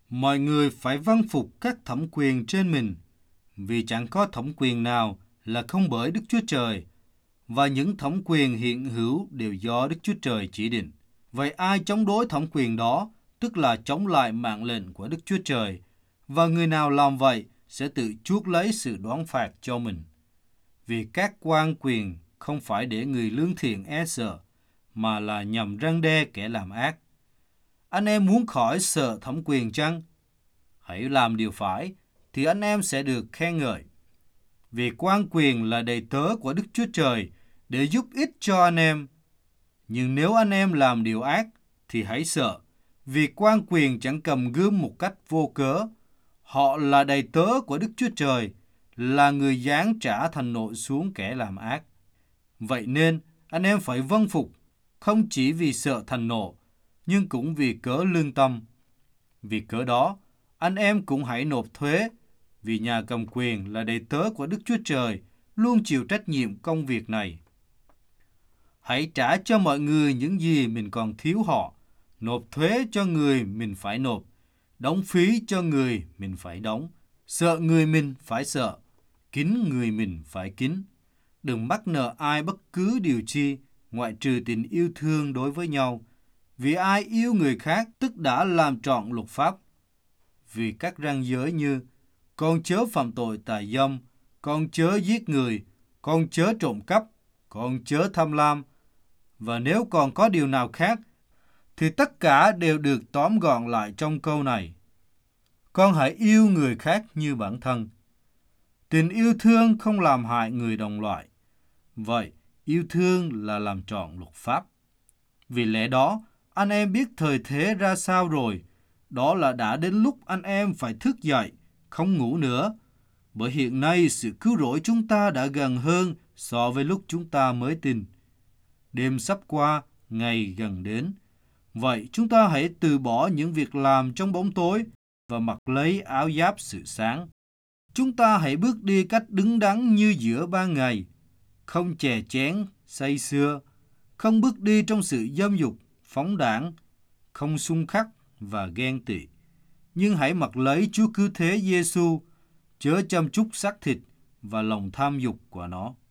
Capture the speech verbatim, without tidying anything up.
Mọi người phải vâng phục các thẩm quyền trên mình, vì chẳng có thẩm quyền nào là không bởi Đức Chúa Trời, và những thẩm quyền hiện hữu đều do Đức Chúa Trời chỉ định. Vậy ai chống đối thẩm quyền đó, tức là chống lại mạng lệnh của Đức Chúa Trời, và người nào làm vậy sẽ tự chuốc lấy sự đoán phạt cho mình. Vì các quan quyền không phải để người lương thiện e sợ, mà là nhằm răn đe kẻ làm ác. Anh em muốn khỏi sợ thẩm quyền chăng? Hãy làm điều phải, thì anh em sẽ được khen ngợi. Vì quan quyền là đầy tớ của Đức Chúa Trời để giúp ích cho anh em. Nhưng nếu anh em làm điều ác, thì hãy sợ, vì quan quyền chẳng cầm gươm một cách vô cớ. Họ là đầy tớ của Đức Chúa Trời, là người giáng trả thành nộ xuống kẻ làm ác. Vậy nên, anh em phải vâng phục, không chỉ vì sợ thành nộ, nhưng cũng vì cớ lương tâm. Vì cớ đó, anh em cũng hãy nộp thuế, vì nhà cầm quyền là đầy tớ của Đức Chúa Trời, luôn chịu trách nhiệm công việc này. Hãy trả cho mọi người những gì mình còn thiếu họ, nộp thuế cho người mình phải nộp, đóng phí cho người mình phải đóng, sợ người mình phải sợ, kính người mình phải kính. Đừng mắc nợ ai bất cứ điều chi, ngoại trừ tình yêu thương đối với nhau, vì ai yêu người khác tức đã làm trọn luật pháp. Vì các răn giới như con chớ phạm tội tà dâm, con chớ giết người, con chớ trộm cắp, con chớ tham lam, và nếu còn có điều nào khác, thì tất cả đều được tóm gọn lại trong câu này: con hãy yêu người khác như bản thân. Tình yêu thương không làm hại người đồng loại. Vậy, yêu thương là làm trọn luật pháp. Vì lẽ đó, anh em biết thời thế ra sao rồi, đó là đã đến lúc anh em phải thức dậy, không ngủ nữa. Bởi hiện nay sự cứu rỗi chúng ta đã gần hơn so với lúc chúng ta mới tin. Đêm sắp qua, ngày gần đến. Vậy chúng ta hãy từ bỏ những việc làm trong bóng tối và mặc lấy áo giáp sự sáng. Chúng ta hãy bước đi cách đứng đắn như giữa ban ngày, không chè chén, say sưa, không bước đi trong sự dâm dục, phóng đãng, không xung khắc và ghen tị. Nhưng hãy mặc lấy Chúa cứu thế Giêsu, chớ chăm chút xác thịt và lòng tham dục của nó.